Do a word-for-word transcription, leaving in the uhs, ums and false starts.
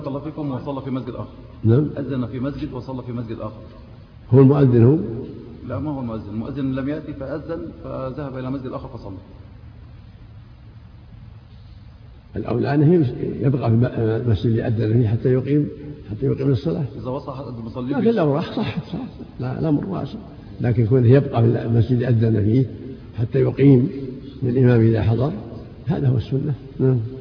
الله فيكم وصلى في مسجد آخر. نعم. أذن في مسجد وصلى في مسجد آخر. هو المؤذن هو؟ لا ما هو المؤذن، المؤذن لم يأتي فأذن فذهب إلى مسجد آخر فصلى. الأولى أنه يبقى في المسجد اللي أذن فيه حتى يقيم حتى يقيم الصلاة. إذا وصل أحد المصلين لكن الأمر راح صح صح لا الأمر واسع، لكن يكون يبقى في المسجد اللي أذن فيه حتى يقيم للإمام إذا حضر، هذا هو السنة. نعم.